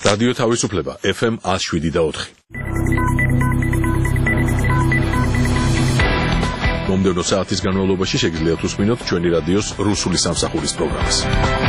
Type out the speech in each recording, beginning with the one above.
რადიო თავისუფლება FM 107.4. მომდევნო საათის განმავლობაში შეგიძლიათ უსმინოთ ჩვენი რადიოს რუსული სამსახურის პროგრამას.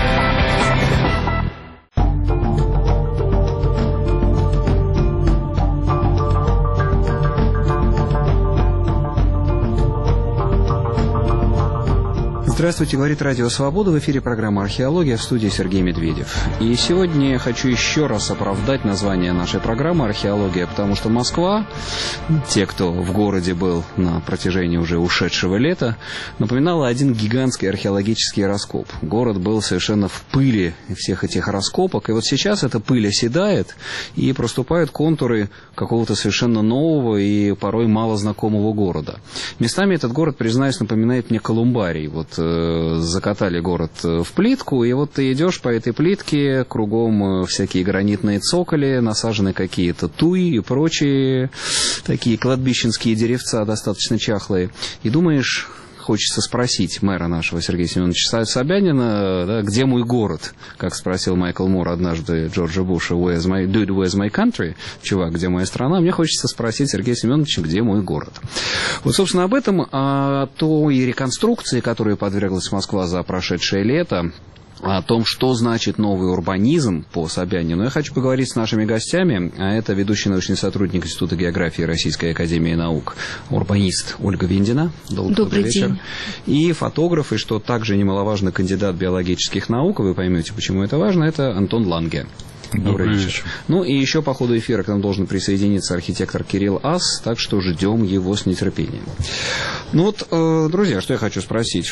Здравствуйте, говорит Радио Свобода, в эфире программа «Археология», в студии Сергей Медведев. И сегодня я хочу еще раз оправдать название нашей программы «Археология», потому что Москва, те, кто в городе был на протяжении уже ушедшего лета, напоминала один гигантский археологический раскоп. Город был совершенно в пыли всех этих раскопок, и вот сейчас эта пыль оседает, и проступают контуры какого-то совершенно нового и порой мало знакомого города. Местами этот город, признаюсь, напоминает мне Колумбарий. Вот закатали город в плитку, и вот ты идешь по этой плитке, кругом всякие гранитные цоколи, насажены какие-то туи и прочие такие кладбищенские деревца, достаточно чахлые, и думаешь... Хочется спросить мэра нашего Сергея Семеновича Собянина, да, где мой город, как спросил Майкл Мур однажды Джорджа Буша, where's my country, чувак, где моя страна, мне хочется спросить Сергея Семеновича, где мой город. Вот, собственно, об этом, о той реконструкции, которой подверглась Москва за прошедшее лето, о том, что значит новый урбанизм по Собянину, я хочу поговорить с нашими гостями. А это ведущий научный сотрудник Института географии Российской академии наук, урбанист Ольга Виндина. Добрый вечер. День. И фотограф, и что также немаловажно, кандидат биологических наук, вы поймете, почему это важно, это Антон Ланге. Добрый вечер. Ну и еще по ходу эфира к нам должен присоединиться архитектор Кирилл Ас, так что ждем его с нетерпением. Ну вот, друзья, что я хочу спросить.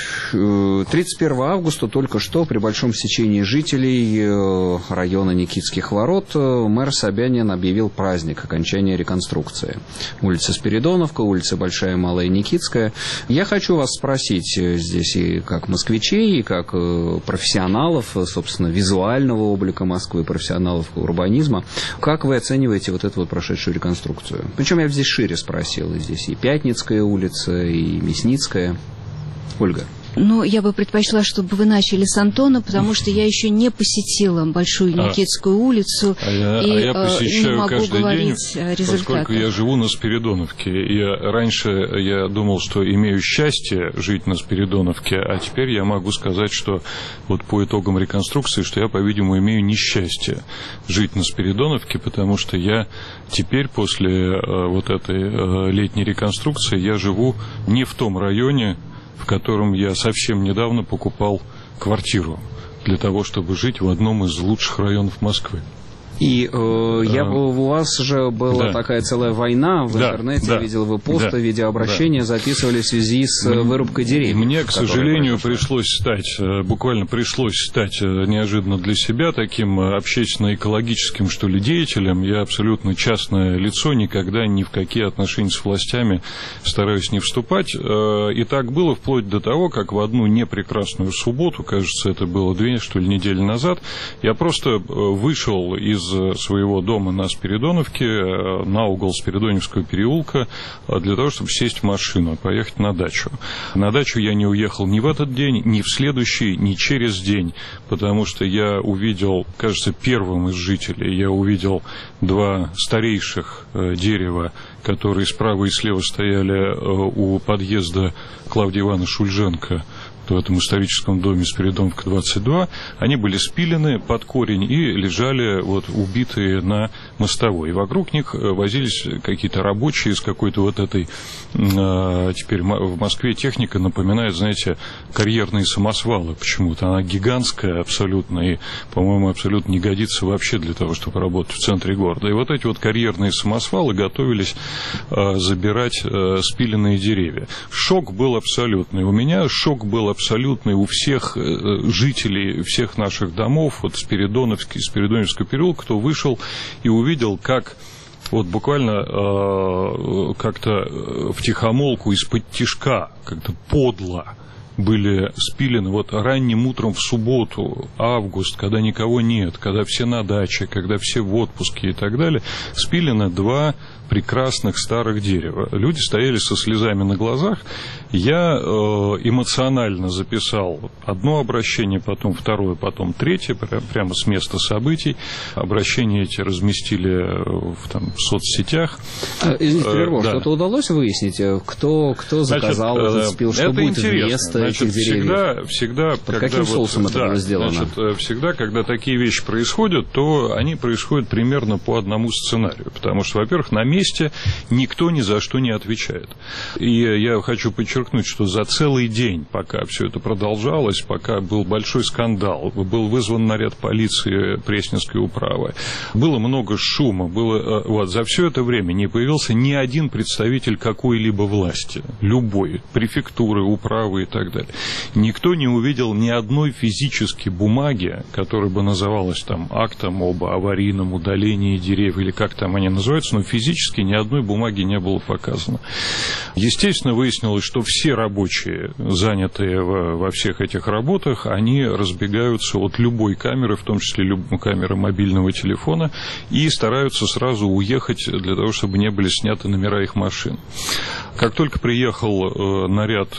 31 августа только что при большом стечении жителей района Никитских ворот мэр Собянин объявил праздник окончания реконструкции. Улица Спиридоновка, улица Большая и Малая Никитская. Я хочу вас спросить здесь и как москвичей, и как профессионалов, собственно, визуального облика Москвы, профессионалов урбанизма. Как вы оцениваете вот эту вот прошедшую реконструкцию? Причем я здесь шире спросил. И здесь и Пятницкая улица, и Мясницкая. Ольга. Ну, я бы предпочла, чтобы вы начали с Антона, потому что я еще не посетила Большую Никитскую улицу я посещаю не могу каждый говорить день, о результатах. поскольку я живу на Спиридоновке. Раньше я думал, что имею счастье жить на Спиридоновке, а теперь я могу сказать, что вот по итогам реконструкции, что я, по-видимому, имею несчастье жить на Спиридоновке, потому что я теперь после вот этой летней реконструкции я живу не в том районе, в котором я совсем недавно покупал квартиру для того, чтобы жить в одном из лучших районов Москвы. И у вас же была такая целая война в интернете, я видел, вы посты, видеообращения записывали в связи с вырубкой деревьев. Мне, к сожалению, буквально пришлось стать неожиданно для себя таким общественно-экологическим, что ли, деятелем. Я абсолютно частное лицо, никогда ни в какие отношения с властями стараюсь не вступать. И так было вплоть до того, как в одну непрекрасную субботу, кажется, это было 2, что ли, недели назад, я просто вышел из своего дома на Спиридоновке, на угол Спиридоневского переулка, для того, чтобы сесть в машину и поехать на дачу. На дачу я не уехал ни в этот день, ни в следующий, ни через день, потому что я увидел, кажется, первым из жителей, я увидел 2 старейших дерева, которые справа и слева стояли у подъезда Клавдии Ивановны Шульженко, в этом историческом доме Спиридоновка 22, они были спилены под корень и лежали вот убитые на мостовой. И вокруг них возились какие-то рабочие с какой-то вот этой, теперь в Москве техника напоминает, знаете, карьерные самосвалы почему-то. Она гигантская абсолютно и, по-моему, абсолютно не годится вообще для того, чтобы работать в центре города. И вот эти вот карьерные самосвалы готовились забирать спиленные деревья. Шок был абсолютный. У меня шок был абсолютный у всех жителей всех наших домов, вот Спиридоновского переулка, кто вышел и увидел, как вот буквально как-то втихомолку из-под тишка, как-то подло были спилены вот ранним утром в субботу, август, когда никого нет, когда все на даче, когда все в отпуске и так далее, спилены 2 прекрасных старых дерева. Люди стояли со слезами на глазах. Я эмоционально записал одно обращение, потом второе, потом третье, прямо с места событий. Обращения эти разместили в соцсетях. Извините, прерву, что-то удалось выяснить? Кто заказал этот спил? Что будет вместо этих деревьев? Всегда, под каким соусом это было сделано? Всегда, когда такие вещи происходят, то они происходят примерно по одному сценарию. Потому что, во-первых, на месте никто ни за что не отвечает. И я хочу подчеркнуть, что за целый день, пока все это продолжалось, пока был большой скандал, был вызван наряд полиции Пресненской управы, было много шума, за все это время не появился ни один представитель какой-либо власти, любой, префектуры, управы и так далее. Никто не увидел ни одной физической бумаги, которая бы называлась актом об аварийном удалении деревьев, или как там они называются, но физически ни одной бумаги не было показано. Естественно, выяснилось, что все рабочие, занятые во всех этих работах, они разбегаются от любой камеры, в том числе камеры мобильного телефона, и стараются сразу уехать для того, чтобы не были сняты номера их машин. Как только приехал наряд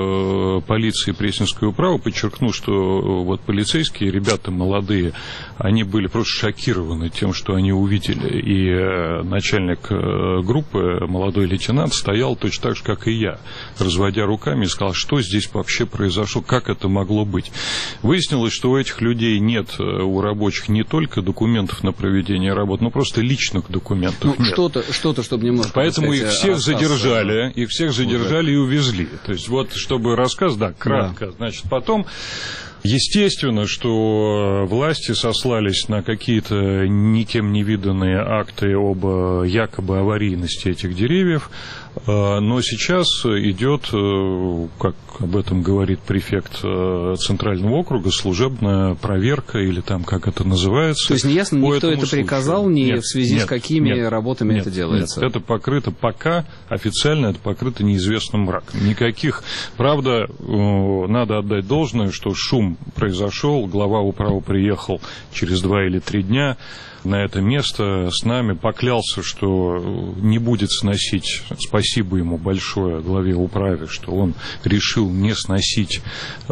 полиции Пресненской управы, подчеркну, что полицейские, ребята молодые, они были просто шокированы тем, что они увидели. И начальник группы, молодой лейтенант, стоял точно так же, как и я, разводя руками, и сказал, что здесь вообще произошло, как это могло быть. Выяснилось, что у этих людей нет, у рабочих, не только документов на проведение работ, но просто личных документов нет. Что-то, чтобы немножко... Поэтому их всех задержали, и увезли. То есть, чтобы рассказ, кратко. Да. Значит, потом... Естественно, что власти сослались на какие-то никем не виданные акты об якобы аварийности этих деревьев, но сейчас идет, как об этом говорит префект Центрального округа, служебная проверка, или как это называется. То есть неясно, никто это приказал, в связи с какими работами это делается? Нет, это покрыто пока, официально это покрыто неизвестным мраком. Никаких, правда, надо отдать должное, что шум произошел, глава управы приехал через 2 или 3 дня на это место с нами, поклялся, что не будет сносить, спасибо ему большое, главе управы, что он решил не сносить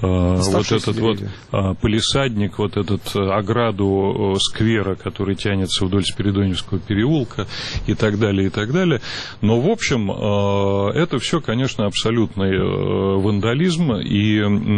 палисадник, ограду сквера, который тянется вдоль Спиридоневского переулка и так далее, и так далее. Но, в общем, это все, конечно, абсолютный вандализм, и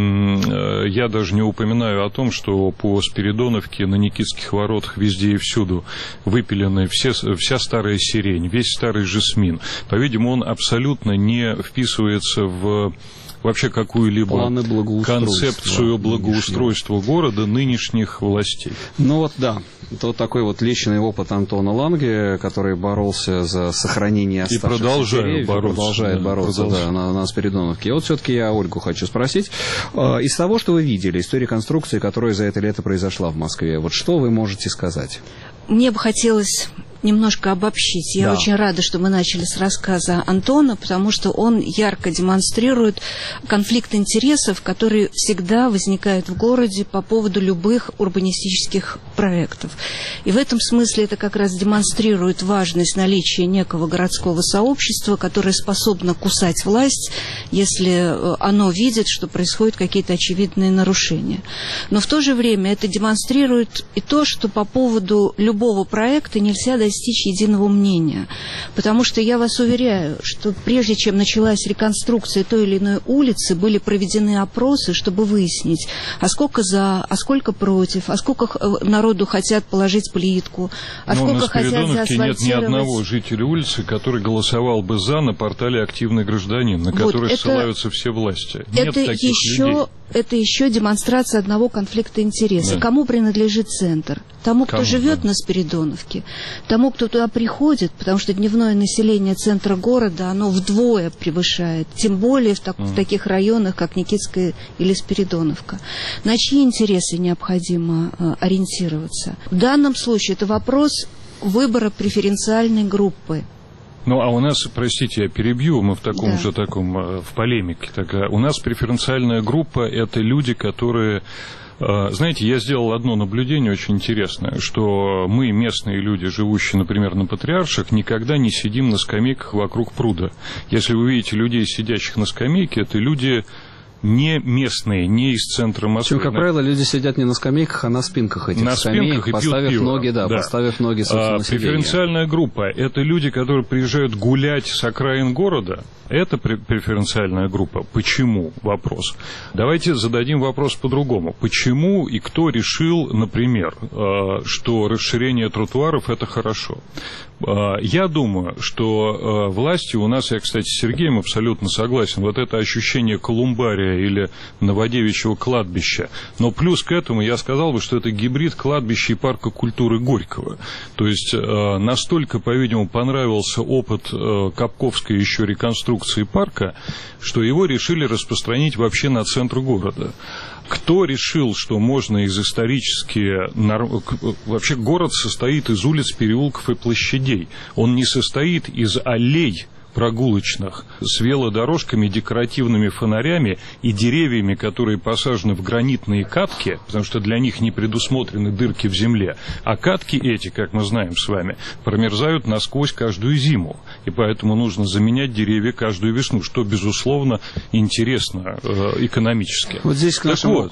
я даже не упоминаю о том, что по Спиридоновке на Никитских воротах везде и всюду выпилены вся старая сирень, весь старый жасмин. По-видимому, он абсолютно не вписывается в вообще какую-либо концепцию благоустройства города нынешних властей. Это такой личный опыт Антона Ланге, который боролся за сохранение оставшихся деревьев. Продолжает бороться на Спиридоновке. И все-таки я Ольгу хочу спросить. Из того, что вы видели, из той реконструкции, которая за это лето произошла в Москве, что вы можете сказать? Мне бы хотелось немножко обобщить. Я очень рада, что мы начали с рассказа Антона, потому что он ярко демонстрирует конфликт интересов, который всегда возникает в городе по поводу любых урбанистических проектов. И в этом смысле это как раз демонстрирует важность наличия некого городского сообщества, которое способно кусать власть, если оно видит, что происходят какие-то очевидные нарушения. Но в то же время это демонстрирует и то, что по поводу любого проекта нельзя достичь единого мнения. Потому что я вас уверяю, что прежде чем началась реконструкция той или иной улицы, были проведены опросы, чтобы выяснить, а сколько за, а сколько против, а сколько народу хотят положить плитку, а сколько хотят заасфальтировать. Нет ни одного жителя улицы, который голосовал бы за на портале «Активный гражданин», на который ссылаются все власти. Нет таких людей. Это еще демонстрация одного конфликта интересов. Да. Кому принадлежит центр? Тому, кто живет на Спиридоновке, тому, кто туда приходит, потому что дневное население центра города, оно вдвое превышает, тем более в таких районах, как Никитская или Спиридоновка. На чьи интересы необходимо ориентироваться? В данном случае это вопрос выбора преференциальной группы. Ну, а у нас, простите, я перебью, мы в таком же в полемике. У нас преференциальная группа – это люди, которые... Знаете, я сделал одно наблюдение очень интересное, что мы, местные люди, живущие, например, на Патриарших, никогда не сидим на скамейках вокруг пруда. Если вы видите людей, сидящих на скамейке, это люди... не местные, не из центра Москвы. Причем, как правило, люди сидят не на скамейках, а на спинках этих скамеек, поставив ноги, поставив ноги, собственно, на сиденье. Преференциальная группа – это люди, которые приезжают гулять с окраин города. Это преференциальная группа. Почему? Вопрос. Давайте зададим вопрос по-другому. Почему и кто решил, например, что расширение тротуаров – это хорошо? Я думаю, что власти у нас, я, кстати, с Сергеем абсолютно согласен, вот это ощущение колумбария или Новодевичьего кладбища, но плюс к этому я сказал бы, что это гибрид кладбища и парка культуры Горького. То есть настолько, по-видимому, понравился опыт Капковской еще реконструкции парка, что его решили распространить вообще на центр города. Кто решил, что можно из исторически... Вообще город состоит из улиц, переулков и площадей. Он не состоит из аллей прогулочных с велодорожками, декоративными фонарями и деревьями, которые посажены в гранитные катки, потому что для них не предусмотрены дырки в земле. А катки эти, как мы знаем с вами, промерзают насквозь каждую зиму. И поэтому нужно заменять деревья каждую весну, что, безусловно, интересно экономически. Вот здесь к нашему...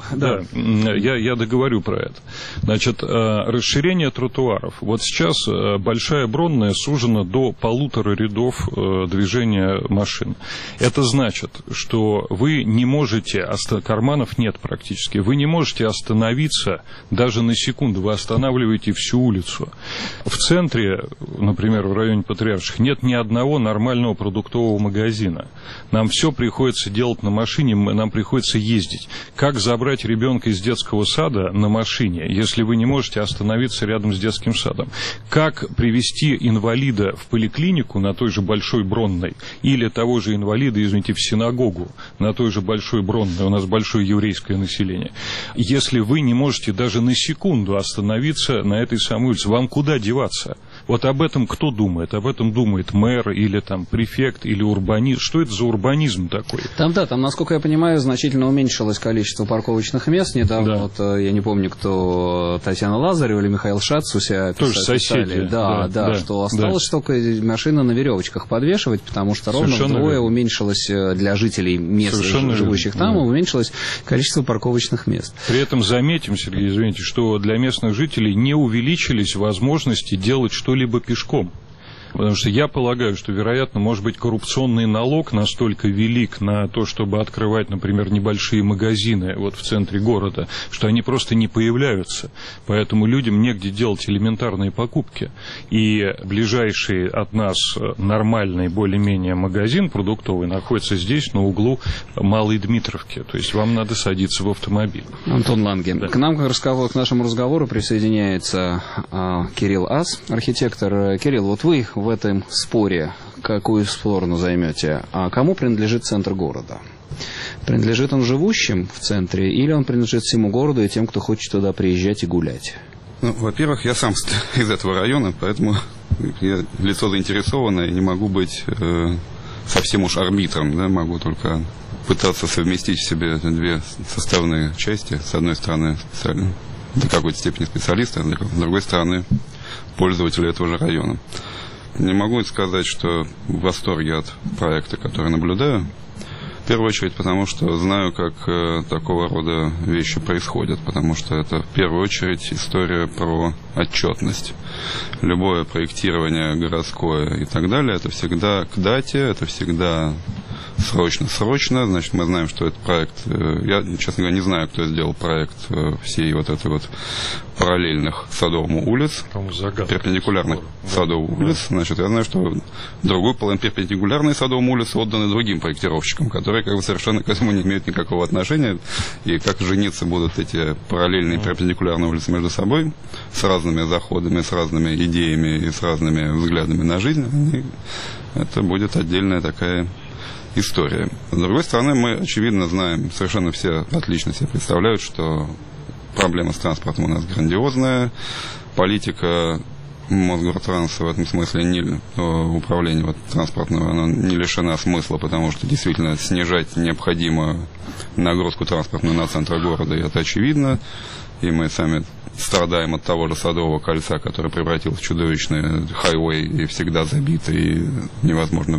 Я договорю про это. Значит, расширение тротуаров. Вот сейчас Большая Бронная сужена до 1,5 рядов движения машин. Это значит, что вы не можете, карманов нет практически, вы не можете остановиться даже на секунду, вы останавливаете всю улицу. В центре, например, в районе Патриарших, нет ни одного нормального продуктового магазина. Нам все приходится делать на машине, нам приходится ездить. Как забрать ребенка из детского сада на машине, если вы не можете остановиться рядом с детским садом? Как привезти инвалида в поликлинику на той же Большой Бронной или того же инвалида, извините, в синагогу на той же Большой Бронной, у нас большое еврейское население, если вы не можете даже на секунду остановиться на этой самой улице, вам куда деваться? Вот об этом кто думает? Об этом думает мэр или там префект или урбанист. Что это за урбанизм такой? Там, насколько я понимаю, значительно уменьшилось количество парковочных мест. Недавно, вот, я не помню, кто, Татьяна Лазарева или Михаил Шац у себя тоже соседи. Что осталось только машины на веревочках подвешивать, потому что ровно вдвое уменьшилось для жителей мест, живущих там, уменьшилось количество парковочных мест. При этом заметим, Сергей, извините, что для местных жителей не увеличились возможности делать что-либо пешком. Потому что я полагаю, что, вероятно, может быть, коррупционный налог настолько велик на то, чтобы открывать, например, небольшие магазины вот в центре города, что они просто не появляются. Поэтому людям негде делать элементарные покупки. И ближайший от нас нормальный более-менее магазин продуктовый находится здесь, на углу Малой Дмитровки. То есть вам надо садиться в автомобиль. Антон Ланге. Да. К нашему разговору присоединяется Кирилл Ас, архитектор. Кирилл, вот вы в этом споре какую сторону займете? А кому принадлежит центр города? Принадлежит он живущим в центре или он принадлежит всему городу и тем, кто хочет туда приезжать и гулять? Ну, во-первых, я сам из этого района, поэтому я лицо заинтересованное, не могу быть совсем уж арбитром, да, могу только пытаться совместить в себе две составные части. С одной стороны, до какой-то степени специалиста, а с другой стороны, пользователя этого же района. Не могу сказать, что в восторге от проекта, который наблюдаю. В первую очередь, потому что знаю, как такого рода вещи происходят. Потому что это в первую очередь история про отчетность. Любое проектирование городское и так далее, это всегда к дате, это всегда срочно. Значит, мы знаем, что этот проект... Я, честно говоря, не знаю, кто сделал проект всей вот этой вот параллельных Садовому улиц, перпендикулярных Садовым улиц. Значит, я знаю, что другую половину перпендикулярной Садовому улицы отданы другим проектировщикам, которые как бы совершенно к этому не имеют никакого отношения. И как жениться будут эти параллельные перпендикулярные улицы между собой, с разными заходами, с разными идеями и с разными взглядами на жизнь, это будет отдельная такая история. С другой стороны, мы, очевидно, знаем, совершенно все отлично себе представляют, что проблема с транспортом у нас грандиозная, политика Мосгортранс в этом смысле управление вот, транспортного, оно не лишено смысла, потому что действительно снижать необходимо нагрузку транспортную на центр города, и это очевидно. И мы сами страдаем от того же Садового кольца, который превратился в чудовищный хайвей и всегда забитый, и невозможно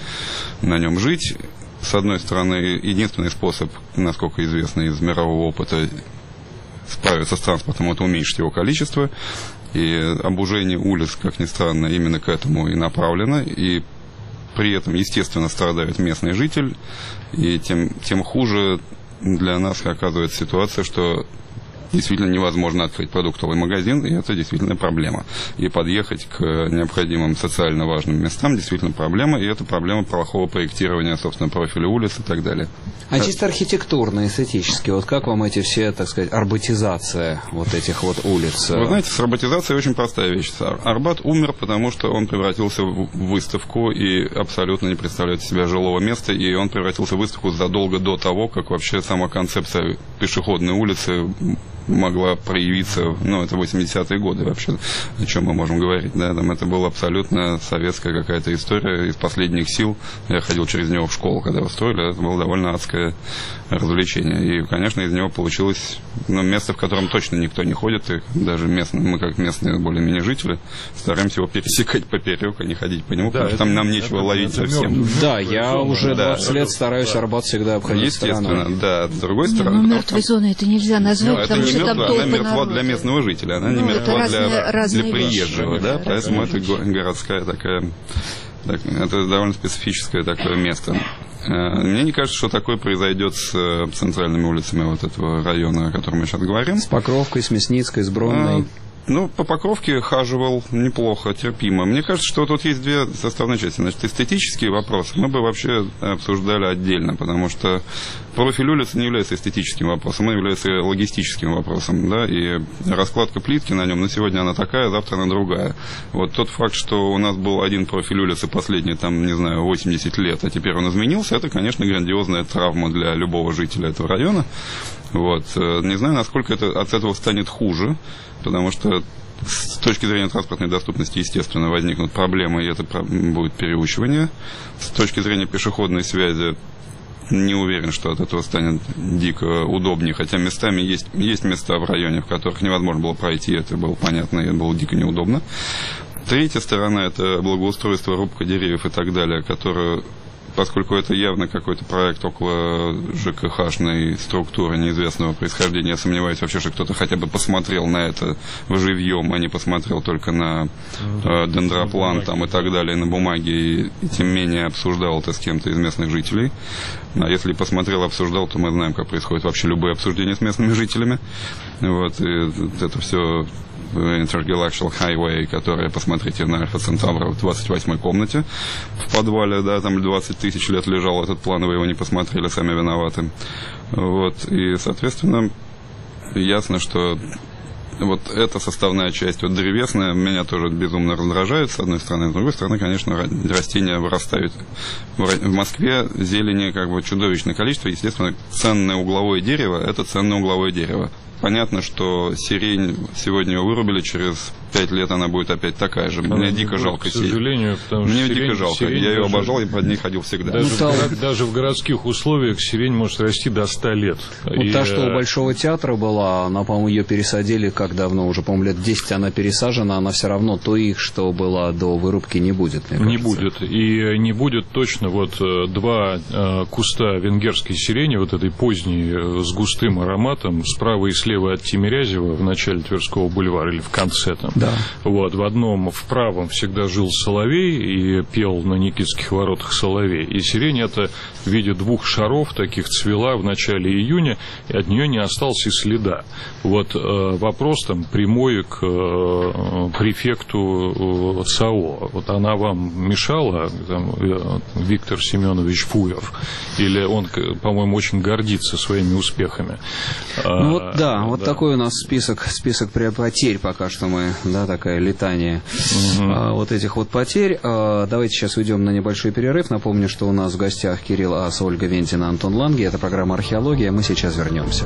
на нем жить. С одной стороны, единственный способ, насколько известно из мирового опыта, справиться с транспортом, это уменьшить его количество. И обужение улиц, как ни странно, именно к этому и направлено. И при этом, естественно, страдает местный житель. И тем хуже для нас оказывается ситуация, что действительно невозможно открыть продуктовый магазин, и это действительно проблема. И подъехать к необходимым социально важным местам действительно проблема, и это проблема плохого проектирования, собственно, профиля улиц и так далее. А чисто архитектурно, эстетически, вот как вам эти все, так сказать, арбатизация вот этих вот улиц? Вы знаете, с арбатизацией очень простая вещь. Арбат умер, потому что он превратился в выставку и абсолютно не представляет из себя жилого места, и он превратился в выставку задолго до того, как вообще сама концепция пешеходной улицы могла проявиться, это 80-е годы вообще, о чем мы можем говорить, да, там это была абсолютно советская какая-то история из последних сил. Я ходил через него в школу, когда его строили, это было довольно адское развлечение. И, конечно, из него получилось место, в котором точно никто не ходит, и даже мы, как местные более-менее жители, стараемся его пересекать поперек, а не ходить по нему, потому что там нам нечего ловить совсем. Да, я уже 20 лет стараюсь Арбат всегда обходить стороной. Естественно, да. С другой стороны... мертвой зоной это нельзя назвать, потому что там толпы она мертва для местного жителя, она не мертва для приезжего, да, поэтому это городская такая, это довольно специфическое такое место. Мне не кажется, что такое произойдет с центральными улицами вот этого района, о котором мы сейчас говорим. С Покровкой, с Мясницкой, с Бронной. По Покровке хаживал неплохо, терпимо. Мне кажется, что тут есть две составные части. Значит, эстетические вопросы мы бы вообще обсуждали отдельно, потому что профиль улицы не является эстетическим вопросом, он является логистическим вопросом, да, и раскладка плитки на нем, на сегодня она такая, завтра она другая. Вот тот факт, что у нас был один профиль улицы последние, 80 лет, а теперь он изменился, это, конечно, грандиозная травма для любого жителя этого района. Вот. Не знаю, насколько от этого станет хуже, потому что с точки зрения транспортной доступности, естественно, возникнут проблемы, и это будет переучивание. С точки зрения пешеходной связи, не уверен, что от этого станет дико удобнее, хотя местами есть места в районе, в которых невозможно было пройти, это было понятно, и это было дико неудобно. Третья сторона – это благоустройство, рубка деревьев и так далее, которые... Поскольку это явно какой-то проект около ЖКХ-шной структуры неизвестного происхождения, я сомневаюсь вообще, что кто-то хотя бы посмотрел на это вживьем, а не посмотрел только на дендроплан там, и так далее, на бумаге, и тем менее обсуждал это с кем-то из местных жителей. А если посмотрел, обсуждал, то мы знаем, как происходит вообще любые обсуждения с местными жителями. Вот, и это все... Intergalactic Highway, которая, посмотрите, на Альфа Центавра в 28-й комнате в подвале, да, там 20 тысяч лет лежал этот план, вы его не посмотрели, сами виноваты. Вот, и, соответственно, ясно, что вот эта составная часть, вот древесная, меня тоже безумно раздражает, с одной стороны, с другой стороны, конечно, растения вырастают. В Москве зелени чудовищное количество, естественно, ценное угловое дерево, это ценное угловое дерево. Понятно, что сирень сегодня ее вырубили, через 5 лет она будет опять такая же. Мне дико жалко сирень. К сожалению, потому что мне дико жалко. Я ее обожал, я под ней ходил всегда. Даже в городских условиях сирень может расти до 100 лет. Вот та, что у Большого театра была, она, по-моему, ее пересадили как давно, уже, по-моему, лет 10 она пересажена, она все равно той, что была до вырубки, не будет, мне кажется. Не будет. И не будет точно два куста венгерской сирени, этой поздней, с густым ароматом, справа и слева от Тимирязева в начале Тверского бульвара или в конце там. Да. В одном, в правом всегда жил соловей и пел на Никитских воротах соловей. И сирень это в виде двух шаров таких цвела в начале июня, и от нее не осталось и следа. Вопрос там прямой к префекту САО. Она вам мешала, Виктор Семенович Фуер? Или он, по-моему, очень гордится своими успехами? Такой у нас список потерь пока что мы, такое летание этих потерь. Давайте сейчас уйдем на небольшой перерыв. Напомню, что у нас в гостях Кирилл Ас, Ольга Вентина, Антон Ланге. Это программа «Археология». Мы сейчас вернемся.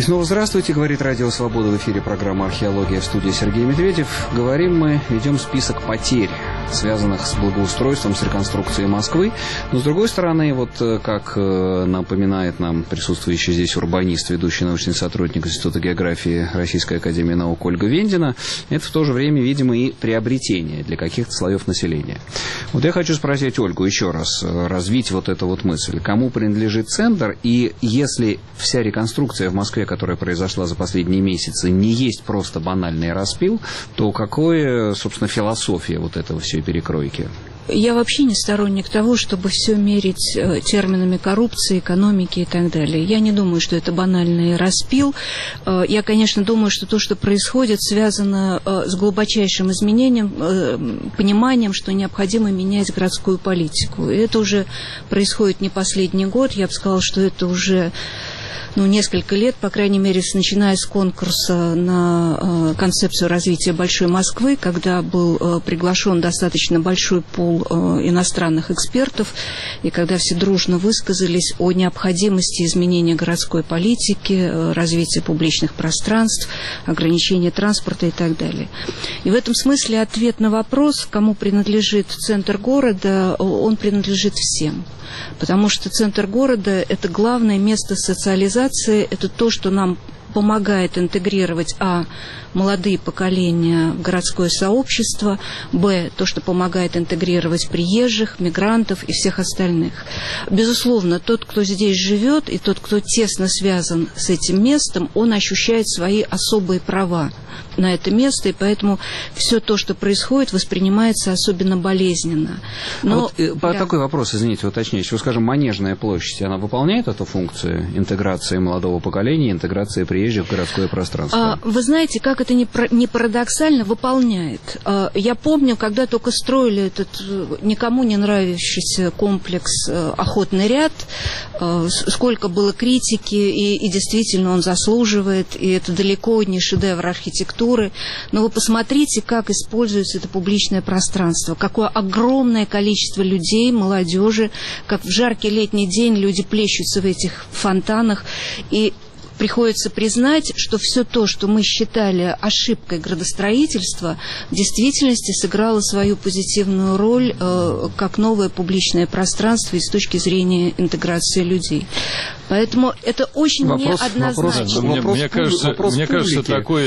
И снова здравствуйте, говорит Радио Свобода, в эфире программа «Археология», в студии Сергей Медведев. ведем список потерь, связанных с благоустройством, с реконструкцией Москвы. Но, с другой стороны, вот как напоминает нам присутствующий здесь урбанист, ведущий научный сотрудник Института географии Российской академии наук Ольга Вендина, это в то же время, видимо, и приобретение для каких-то слоев населения. Вот я хочу спросить Ольгу еще раз, развить вот эту вот мысль. Кому принадлежит центр, и если вся реконструкция в Москве, которая произошла за последние месяцы, не есть просто банальный распил, то какая, собственно, философия вот этого всей перекройки? Я вообще не сторонник того, чтобы все мерить терминами коррупции, экономики и так далее. Я не думаю, что это банальный распил. Я, конечно, думаю, что то, что происходит, связано с глубочайшим изменением, пониманием, что необходимо менять городскую политику. И это уже происходит не последний год. Я бы сказала, что это уже несколько лет, по крайней мере, начиная с конкурса на концепцию развития Большой Москвы, когда был приглашен достаточно большой пул иностранных экспертов, и когда все дружно высказались о необходимости изменения городской политики, развития публичных пространств, ограничения транспорта и так далее. И в этом смысле ответ на вопрос, кому принадлежит центр города, он принадлежит всем. Потому что центр города – это главное место социализации, это то, что нам помогает интегрировать, молодые поколения в городское сообщество, то, что помогает интегрировать приезжих, мигрантов и всех остальных. Безусловно, тот, кто здесь живет, и тот, кто тесно связан с этим местом, он ощущает свои особые права на это место, и поэтому все то, что происходит, воспринимается особенно болезненно. Но, такой вопрос, извините, уточняющий. Скажем, Манежная площадь, она выполняет эту функцию интеграции молодого поколения, интеграции приезжих в городское пространство? Вы знаете, как это не парадоксально, выполняет. Я помню, когда только строили этот никому не нравящийся комплекс «Охотный ряд», сколько было критики, и действительно он заслуживает, и это далеко не шедевр архитектуры. Но вы посмотрите, как используется это публичное пространство, какое огромное количество людей, молодежи, как в жаркий летний день люди плещутся в этих фонтанах, и приходится признать, что все то, что мы считали ошибкой градостроительства, в действительности сыграло свою позитивную роль как новое публичное пространство и с точки зрения интеграции людей. Поэтому это очень неоднозначно. Мне кажется,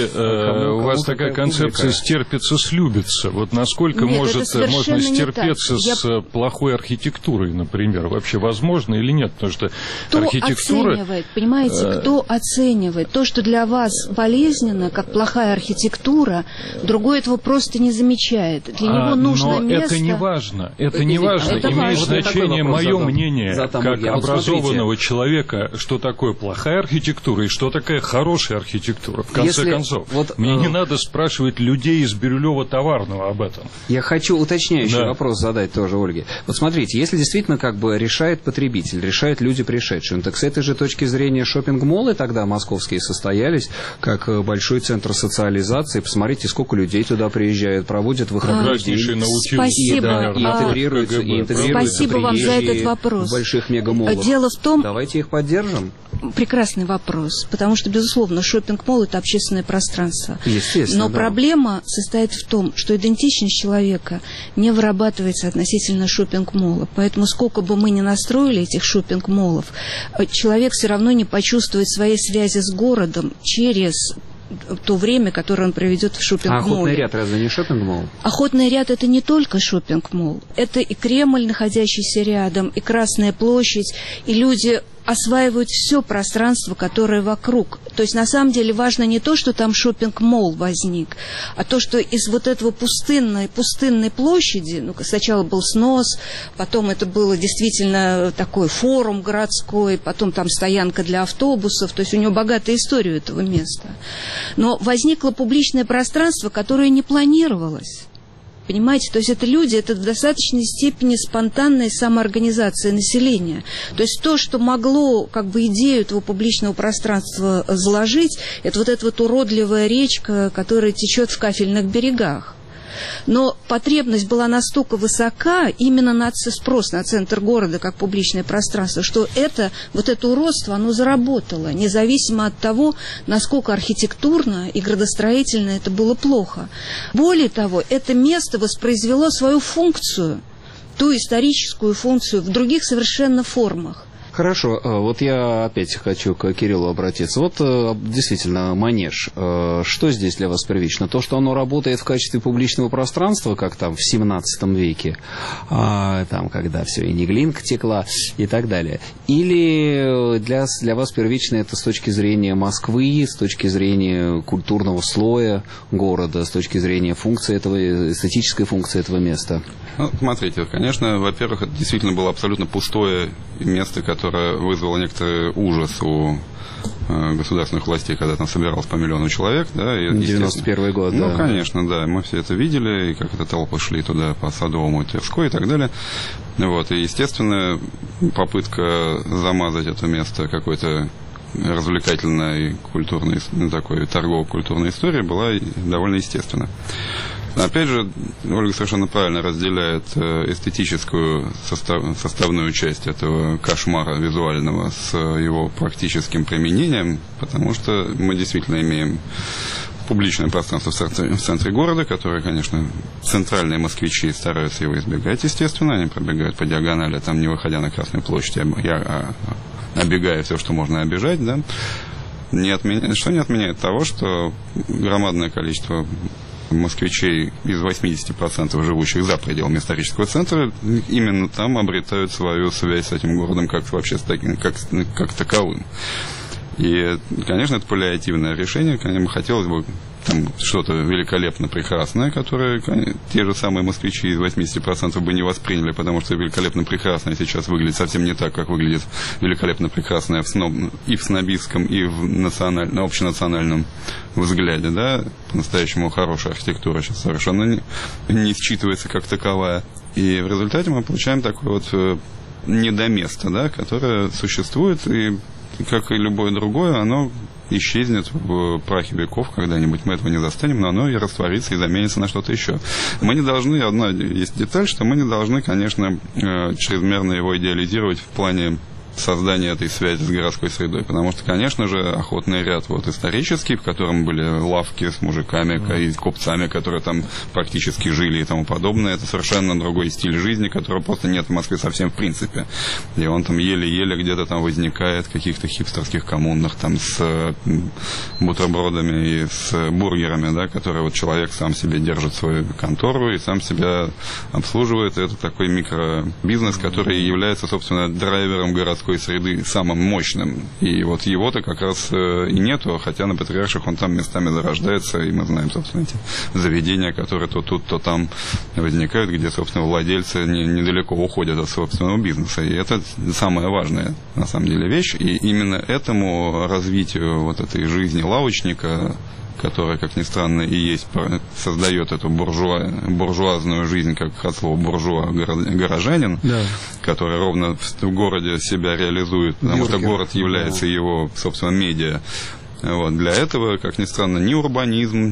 у вас такая концепция «стерпится, слюбится». Вот насколько можно стерпеться с плохой архитектурой, например? Вообще возможно или нет? Потому что архитектура... оценивает, понимаете, кто оценивает? То, что для вас болезненно, как плохая архитектура, другой этого просто не замечает. Для него нужно место... это не важно. Это не важно. Имеет значение мое мнение, как образованного человека, что такое плохая архитектура и что такая хорошая архитектура. В конце концов, мне не надо спрашивать людей из Бирюлева-Товарного об этом. Я хочу уточняющий вопрос задать тоже Ольге. Вот смотрите, если действительно решает потребитель, решают люди пришедшие, так с этой же точки зрения шоппинг-моллы тогда московские состоялись как большой центр социализации. Посмотрите, сколько людей туда приезжают, проводят выходные дни. Спасибо. И интегрируются Спасибо вам за этот вопрос. В больших мегамоллах. Дело в том... Давайте их поддержим. Прекрасный вопрос, потому что, безусловно, шоппинг-молл – это общественное пространство. Естественно, но проблема состоит в том, что идентичность человека не вырабатывается относительно шоппинг-молла. Поэтому сколько бы мы ни настроили этих шоппинг-моллов, человек все равно не почувствует своей связи с городом через то время, которое он проведет в шоппинг-молле. А Охотный ряд разве не шоппинг-молл? Охотный ряд – это не только шоппинг-молл. Это и Кремль, находящийся рядом, и Красная площадь, и люди осваивают все пространство, которое вокруг. То есть, на самом деле, важно не то, что там шоппинг-молл возник, а то, что из вот этого пустынной площади, сначала был снос, потом это было действительно такой форум городской, потом там стоянка для автобусов, то есть у него богатая история этого места. Но возникло публичное пространство, которое не планировалось. Понимаете, то есть это люди, это в достаточной степени спонтанная самоорганизация населения. То есть то, что могло идею этого публичного пространства заложить, это вот эта вот уродливая речка, которая течет в кафельных берегах. Но потребность была настолько высока именно на спрос на центр города как публичное пространство, что вот это уродство, оно заработало, независимо от того, насколько архитектурно и градостроительно это было плохо. Более того, это место воспроизвело свою функцию, ту историческую функцию в других совершенно формах. Хорошо, вот я опять хочу к Кириллу обратиться. Вот действительно, Манеж, что здесь для вас первично? То, что оно работает в качестве публичного пространства, как там в 17 веке, там, когда все, и Неглинка текла и так далее. Или для вас первично это с точки зрения Москвы, с точки зрения культурного слоя города, с точки зрения функции этого, эстетической функции этого места? Ну, смотрите, конечно, во-первых, это действительно было абсолютно пустое место, которое вызвало некоторый ужас у государственных властей, когда там собиралось по миллиону человек. Да, 91 год, да. Ну, конечно, да, мы все это видели, и как это толпы шли туда по Садовому и Тверской и так далее. Вот, и, естественно, попытка замазать это место какой-то развлекательной, культурной, такой торгово-культурной историей была довольно естественна. Опять же, Ольга совершенно правильно разделяет эстетическую составную часть этого кошмара визуального с его практическим применением, потому что мы действительно имеем публичное пространство в центре города, которое, конечно, центральные москвичи стараются его избегать, естественно, они пробегают по диагонали, там не выходя на Красную площадь, оббегая все, что можно обижать, да. Что не отменяет того, что громадное количество москвичей из 80% живущих за пределами исторического центра именно там обретают свою связь с этим городом как вообще как таковым. И, конечно, это паллиативное решение. Конечно, хотелось бы там что-то великолепно прекрасное, которое те же самые москвичи из 80% бы не восприняли, потому что великолепно прекрасное сейчас выглядит совсем не так, как выглядит великолепно прекрасное и в снобистском, и в общенациональном взгляде. Да? По-настоящему хорошая архитектура сейчас совершенно не считывается как таковая. И в результате мы получаем такое вот недоместо, да, которое существует, и как и любое другое, оно исчезнет в прахе веков, когда-нибудь мы этого не застанем, но оно и растворится, и заменится на что-то еще. Мы не должны, одна есть деталь, что мы не должны, конечно, чрезмерно его идеализировать в плане создания этой связи с городской средой, потому что, конечно же, охотный ряд вот исторический, в котором были лавки с мужиками и купцами, которые там практически жили и тому подобное, это совершенно другой стиль жизни, которого просто нет в Москве совсем в принципе. И он там еле-еле где-то там возникает в каких-то хипстерских коммунах там с бутербродами и с бургерами, да, которые вот человек сам себе держит свою контору и сам себя обслуживает. Это такой микробизнес, который является, собственно, драйвером городской среды самым мощным. И вот его-то как раз и нету, хотя на Патриарших он там местами зарождается, и мы знаем, собственно, эти заведения, которые то тут, то там возникают, где, собственно, владельцы недалеко уходят от собственного бизнеса. И это самая важная, на самом деле, вещь. И именно этому развитию вот этой жизни лавочника, которая, как ни странно, и есть, создает эту буржуазную жизнь, как от слова буржуа, горожанин, да, который ровно в городе себя реализует, потому что город является его, собственно, медиа. Вот. Для этого, как ни странно, ни урбанизм,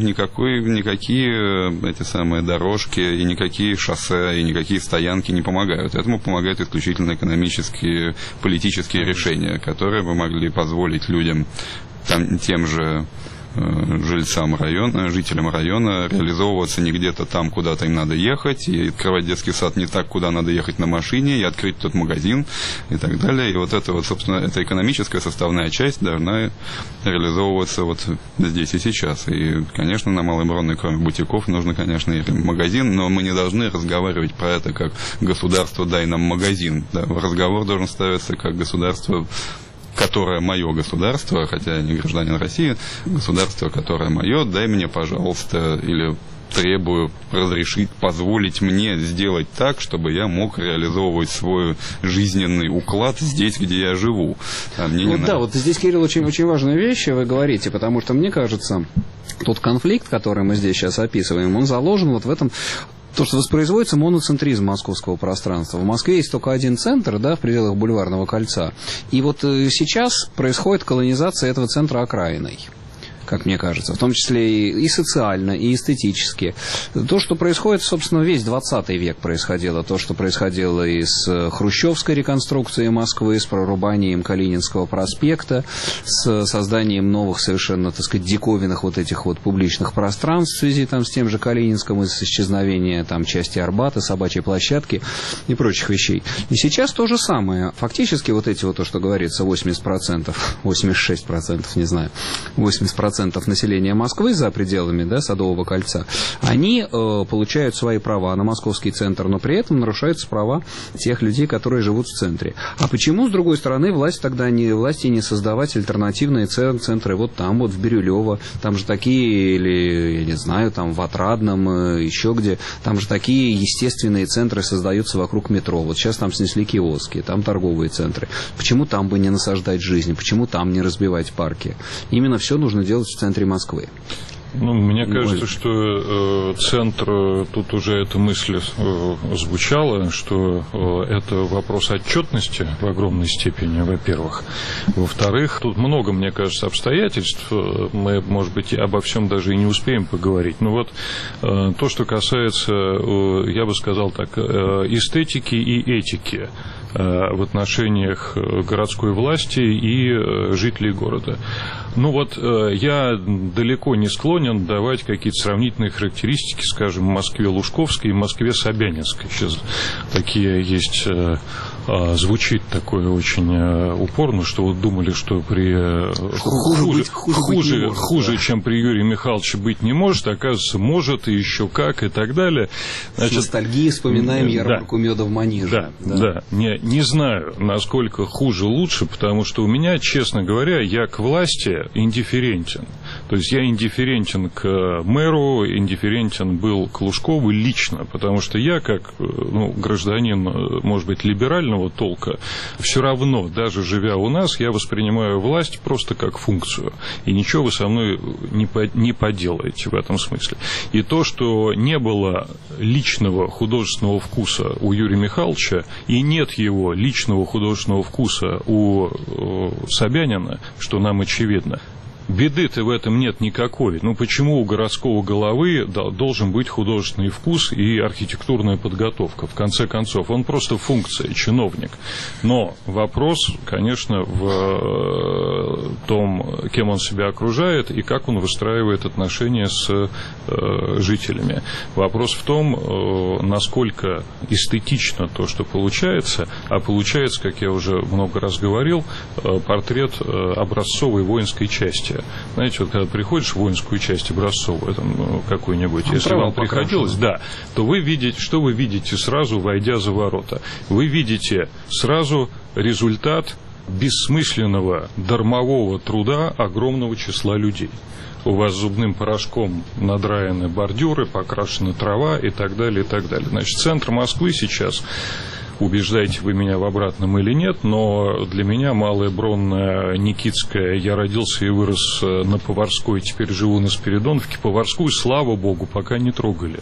никакие эти самые дорожки, и никакие шоссе, и никакие стоянки не помогают. Этому помогают исключительно экономические, политические решения, которые бы могли позволить людям, тем же жильцам района, жителям района реализовываться не где-то там, куда-то им надо ехать, и открывать детский сад не так, куда надо ехать на машине, и открыть тот магазин и так далее. И вот это вот, собственно, эта экономическая составная часть должна реализовываться вот здесь и сейчас. И, конечно, на Малой Бронной, кроме бутиков, нужно, конечно, и магазин, но мы не должны разговаривать про это как государство, дай нам магазин. Да, разговор должен ставиться как государство, которое мое государство, хотя я не гражданин России, государство, которое мое, дай мне, пожалуйста, или требую разрешить, позволить мне сделать так, чтобы я мог реализовывать свой жизненный уклад здесь, где я живу. Да, вот здесь, Кирилл, очень, очень важная вещь вы говорите, потому что, мне кажется, тот конфликт, который мы здесь сейчас описываем, он заложен вот в этом. То, что воспроизводится моноцентризм московского пространства. В Москве есть только один центр, да, в пределах Бульварного кольца. И вот сейчас происходит колонизация этого центра окраиной. как мне кажется, в том числе и социально, и эстетически. То, что происходит, собственно, весь 20 век происходило, то, что происходило и с хрущевской реконструкцией Москвы, с прорубанием Калининского проспекта, с созданием новых совершенно, так сказать, диковинных вот этих вот публичных пространств в связи там с тем же Калининским, из исчезновения там части Арбата, Собачьей площадки и прочих вещей. И сейчас то же самое. Фактически вот эти вот, то, что говорится, 80%, 86%, не знаю, 80% населения Москвы за пределами, да, Садового кольца, они получают свои права на московский центр, но при этом нарушаются права тех людей, которые живут в центре. А почему, с другой стороны, власти не создавать альтернативные центры вот там, вот в Бирюлево, там же такие, или, я не знаю, там в Отрадном, еще где, там же такие естественные центры создаются вокруг метро. Вот сейчас там снесли киоски, там торговые центры. Почему там бы не насаждать жизнь? Почему там не разбивать парки? Именно все нужно делать в центре Москвы. Ну, мне кажется, что центр, тут уже эта мысль звучала, что это вопрос отчетности в огромной степени, во-первых. Во-вторых, тут много, мне кажется, обстоятельств. Мы, может быть, обо всем даже и не успеем поговорить. Но вот то, что касается, я бы сказал так, эстетики и этики в отношениях городской власти и жителей города. Ну вот я далеко не склонен давать какие-то сравнительные характеристики, скажем, Москве Лужковской и Москве Собянинской. Сейчас такие есть, звучит такое очень упорно, что вот думали, что при хуже, чем при Юрии Михайловиче быть не может, оказывается, может, и еще как, и так далее. Значит, с ностальгией вспоминаем ярмарку меда в Манеже. Да. Не знаю, насколько хуже, лучше, потому что у меня, честно говоря, я к власти индифферентен. То есть я индифферентен к мэру, индифферентен был к Лужкову лично, потому что я, как гражданин, может быть, либерального толка, все равно, даже живя у нас, я воспринимаю власть просто как функцию. И ничего вы со мной не поделаете в этом смысле. И то, что не было личного художественного вкуса у Юрия Михайловича, и нет его личного художественного вкуса у Собянина, что нам очевидно. Беды-то в этом нет никакой. Ну, почему у городского головы должен быть художественный вкус и архитектурная подготовка? В конце концов, он просто функция, чиновник. Но вопрос, конечно, в том, кем он себя окружает и как он выстраивает отношения с жителями. Вопрос в том, насколько эстетично то, что получается, а получается, как я уже много раз говорил, портрет образцовой воинской части. Знаете, вот когда приходишь в воинскую часть образцовую, там, какую-нибудь, если вам приходилось, то вы видите, что вы видите сразу, войдя за ворота? Вы видите сразу результат бессмысленного дармового труда огромного числа людей. У вас зубным порошком надраены бордюры, покрашена трава и так далее, и так далее. Значит, центр Москвы сейчас, убеждаете вы меня в обратном или нет, но для меня Малая Бронная, Никитская, я родился и вырос на Поварской, теперь живу на Спиридоновке. Поварскую, слава богу, пока не трогали.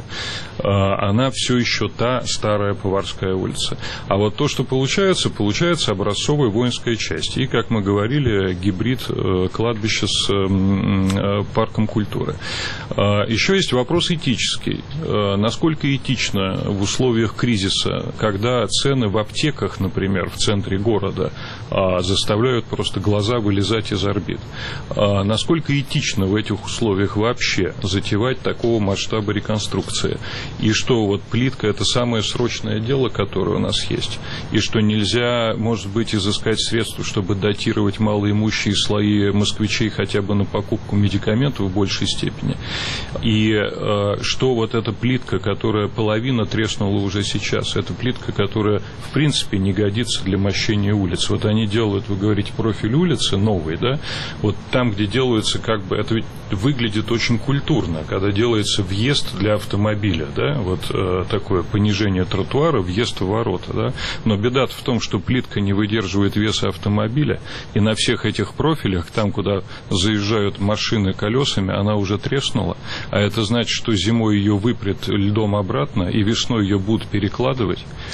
Она все еще та старая Поварская улица. А вот то, что получается образцовая воинская часть. И, как мы говорили, гибрид кладбища с парком культуры. Еще есть вопрос этический. Насколько этично в условиях кризиса, когда цены в аптеках, например, в центре города заставляют просто глаза вылезать из орбит. Насколько этично в этих условиях вообще затевать такого масштаба реконструкции? И что вот плитка – это самое срочное дело, которое у нас есть? И что нельзя, может быть, изыскать средства, чтобы датировать малоимущие слои москвичей хотя бы на покупку медикаментов в большей степени? И что вот эта плитка, которая половина треснула уже сейчас, это плитка, которая в принципе не годится для мощения улиц. Вот они делают, вы говорите, профиль улицы новый, да? Вот там, где делаются как бы, это ведь выглядит очень культурно, когда делается въезд для автомобиля, да? Вот такое понижение тротуара, въезд в ворота, да? Но беда-то в том, что плитка не выдерживает веса автомобиля, и на всех этих профилях, там, куда заезжают машины колесами, она уже треснула, а это значит, что зимой ее выпрет льдом обратно, и весной ее будут перекладывать. Ну, там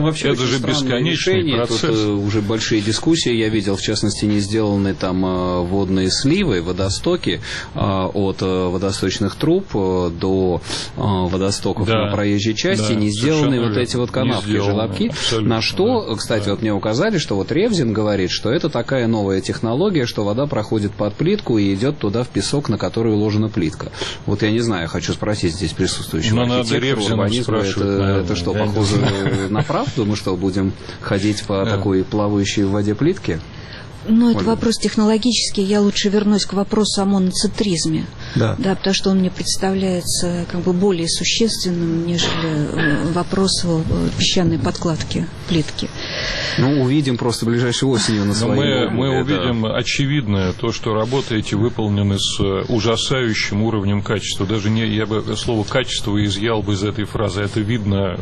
там вообще это же бесконечный решение. процесс. Тут уже большие дискуссии. Я видел, в частности, не сделаны там водные сливы, водостоки от водосточных труб до водостоков на проезжей части, не сделаны вот эти вот канавки, желобки. На что, кстати, вот мне указали, что вот Ревзин говорит, что это такая новая технология, что вода проходит под плитку и идет туда в песок, на который уложена плитка. Вот я не знаю, хочу спросить здесь присутствующего архитектора урбанизма, это что, похоже на правду? Мы что, будем ходить по такой плавающей в воде плитке? Ну, это вопрос технологический. Я лучше вернусь к вопросу о моноцентризме. Да, потому что он мне представляется как бы более существенным, нежели вопрос о песчаной подкладке плитки. Ну, увидим просто ближайшей осенью на своей. Мы увидим очевидное, то, что работы эти выполнены с ужасающим уровнем качества. Даже я бы слово «качество» изъял бы из этой фразы. Это видно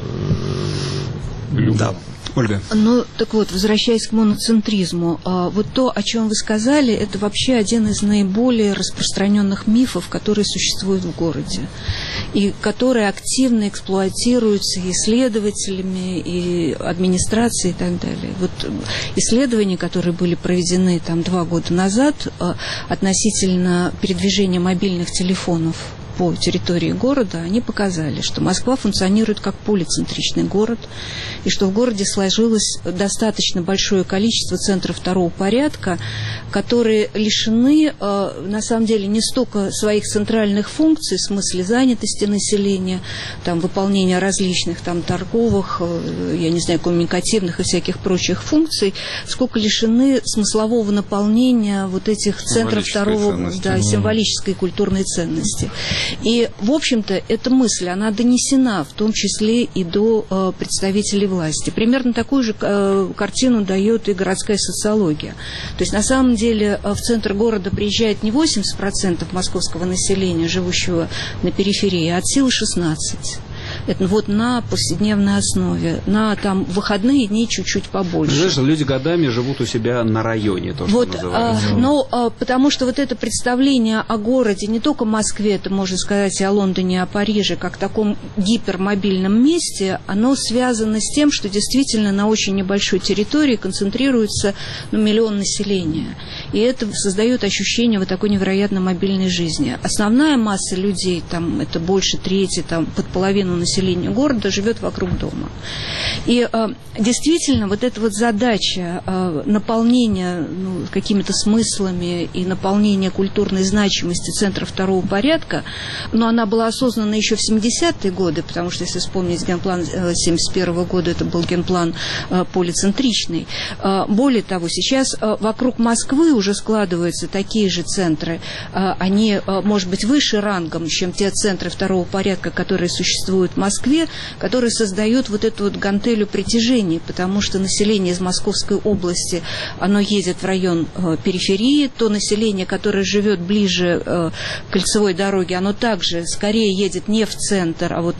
любым. Да. Ольга. Ну, так вот, возвращаясь к моноцентризму, вот то, о чем вы сказали, это вообще один из наиболее распространенных мифов, которые существуют в городе, и которые активно эксплуатируются исследователями, и администрацией, и так далее. Вот исследования, которые были проведены там 2 года назад относительно передвижения мобильных телефонов по территории города, они показали, что Москва функционирует как полицентричный город, и что в городе сложилось достаточно большое количество центров второго порядка, которые лишены, на самом деле, не столько своих центральных функций, в смысле занятости населения, там, выполнения различных там, торговых, я не знаю, коммуникативных и всяких прочих функций, сколько лишены смыслового наполнения вот этих центров второго, символической и культурной ценности. И, в общем-то, эта мысль, она донесена, в том числе и до представителей власти. Примерно такую же картину дает и городская социология. То есть, на самом деле, в центр города приезжает не 80% московского населения, живущего на периферии, а от силы 16%. Это вот на повседневной основе. На там выходные дни чуть-чуть побольше. Знаешь, люди годами живут у себя на районе, то, что вот, называется. Потому что вот это представление о городе, не только Москве, это можно сказать и о Лондоне, и о Париже, как таком гипермобильном месте, оно связано с тем, что действительно на очень небольшой территории концентрируется миллион населения. И это создает ощущение вот такой невероятно мобильной жизни. Основная масса людей, там, это больше трети, там, под половину населения города живет вокруг дома. И действительно, вот эта вот задача наполнения какими-то смыслами и наполнения культурной значимости центров второго порядка, но она была осознана еще в 70-е годы, потому что, если вспомнить генплан 71 года, это был генплан полицентричный. Более того, сейчас вокруг Москвы уже складываются такие же центры. Они, может быть, выше рангом, чем те центры второго порядка, которые существуют в Москве, которые создают вот эту вот гантелю притяжения, потому что население из Московской области, оно едет в район периферии, то население, которое живет ближе к кольцевой дороге, оно также скорее едет не в центр, а вот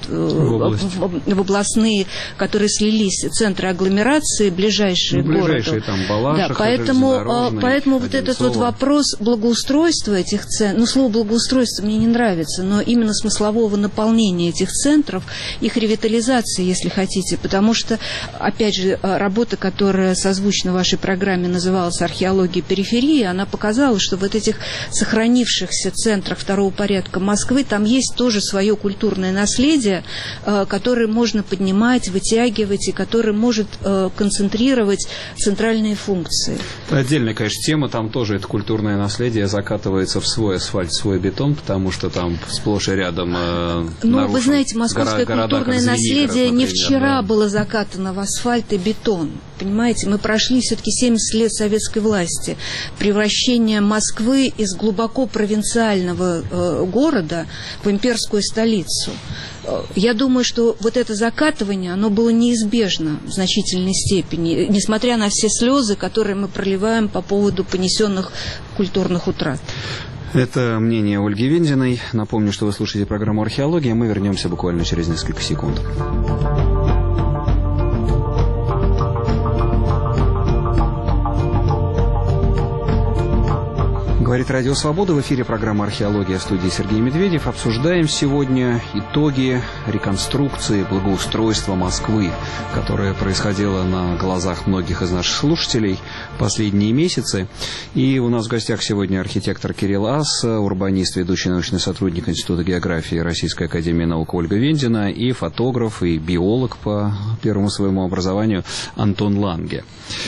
в областные, которые слились, центры агломерации, ближайшие к городу. Ближайшие там Балашиха, да, поэтому вот этот вот вопрос благоустройства этих центров, слово благоустройство мне не нравится, но именно смыслового наполнения этих центров, их ревитализации, если хотите, потому что, опять же, работа, которая созвучна вашей программе, называлась «Археология периферии», она показала, что вот этих сохранившихся центрах второго порядка Москвы, там есть тоже свое культурное наследие, которое можно поднимать, вытягивать, и которое может концентрировать центральные функции. Отдельная, конечно, тема, там тоже это культурное наследие закатывается в свой асфальт, в свой бетон, потому что там сплошь и рядом вы знаете, московское культурное наследие не вчера было закатано в асфальт и бетон. Понимаете, мы прошли все-таки 70 лет советской власти, превращение Москвы из глубоко провинциального города в имперскую столицу. Я думаю, что вот это закатывание, оно было неизбежно в значительной степени, несмотря на все слезы, которые мы проливаем по поводу понесенных культурных утрат. Это мнение Ольги Вензиной. Напомню, что вы слушаете программу «Археология». Мы вернемся буквально через несколько секунд. Говорит Радио Свобода, в эфире программа «Археология», в студии Сергей Медведев. Обсуждаем сегодня итоги реконструкции, благоустройства Москвы, которое происходило на глазах многих из наших слушателей последние месяцы. И у нас в гостях сегодня архитектор Кирилл Ас, урбанист, ведущий научный сотрудник Института географии Российской академии наук Ольга Вендина и фотограф и биолог по первому своему образованию Антон Ланге.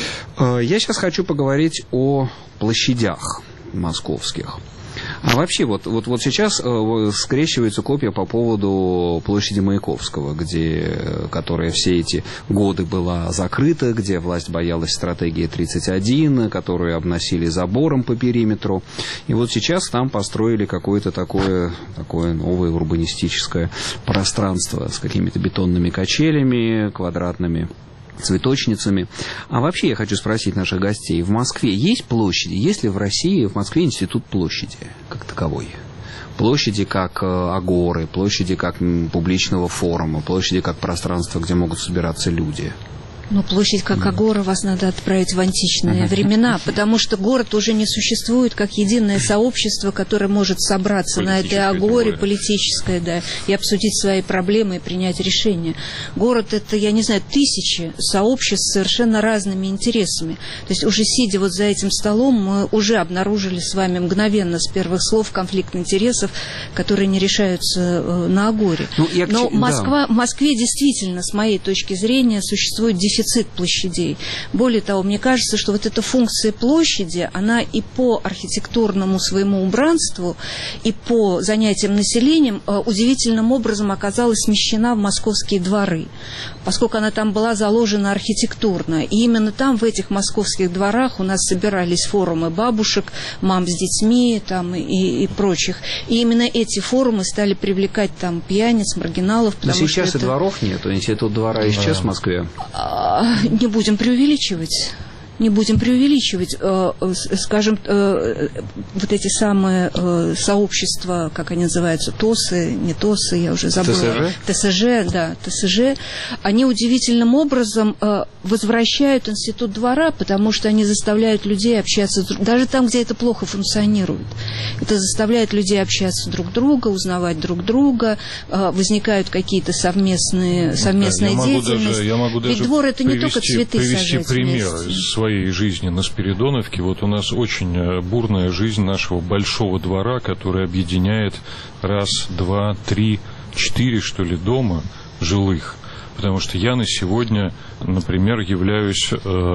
Я сейчас хочу поговорить о площадях московских. А вообще, вот сейчас скрещивается копья по поводу площади Маяковского, которая все эти годы была закрыта, где власть боялась стратегии 31, которую обносили забором по периметру. И вот сейчас там построили какое-то такое новое урбанистическое пространство с какими-то бетонными качелями, квадратными цветочницами. А вообще я хочу спросить наших гостей, в Москве есть площади? Есть ли в России, в Москве институт площади как таковой? Площади как агоры, площади как публичного форума, площади как пространство, где могут собираться люди? Ну, площадь как агора вас надо отправить в античные времена, потому что город уже не существует как единое сообщество, которое может собраться на этой агоре, политическое, да, и обсудить свои проблемы и принять решения. Город — это, я не знаю, тысячи сообществ с совершенно разными интересами. То есть уже сидя вот за этим столом, мы уже обнаружили с вами мгновенно с первых слов конфликт интересов, которые не решаются на агоре. Но в Москве действительно, с моей точки зрения, существует дефицит площадей. Более того, мне кажется, что вот эта функция площади, она и по архитектурному своему убранству, и по занятиям населением удивительным образом оказалась смещена в московские дворы, поскольку она там была заложена архитектурно. И именно там, в этих московских дворах, у нас собирались форумы бабушек, мам с детьми там, и прочих. И именно эти форумы стали привлекать там пьяниц, маргиналов. Но сейчас и дворов нет, институт двора исчез в Москве. Не будем преувеличивать. Скажем, вот эти самые сообщества, как они называются, ТОСы, не ТОСы, я уже забыла. ТСЖ, они удивительным образом возвращают институт двора, потому что они заставляют людей общаться, даже там, где это плохо функционирует. Это заставляет людей общаться друг с другом, узнавать друг друга, возникают какие-то совместные деятельности. Я могу даже Ведь двор — это не только цветы сажать. Привести пример из своей жизни на Спиридоновке. Вот у нас очень бурная жизнь нашего большого двора, который объединяет 1, 2, 3, 4, что ли, дома жилых. Потому что я на сегодня, например, являюсь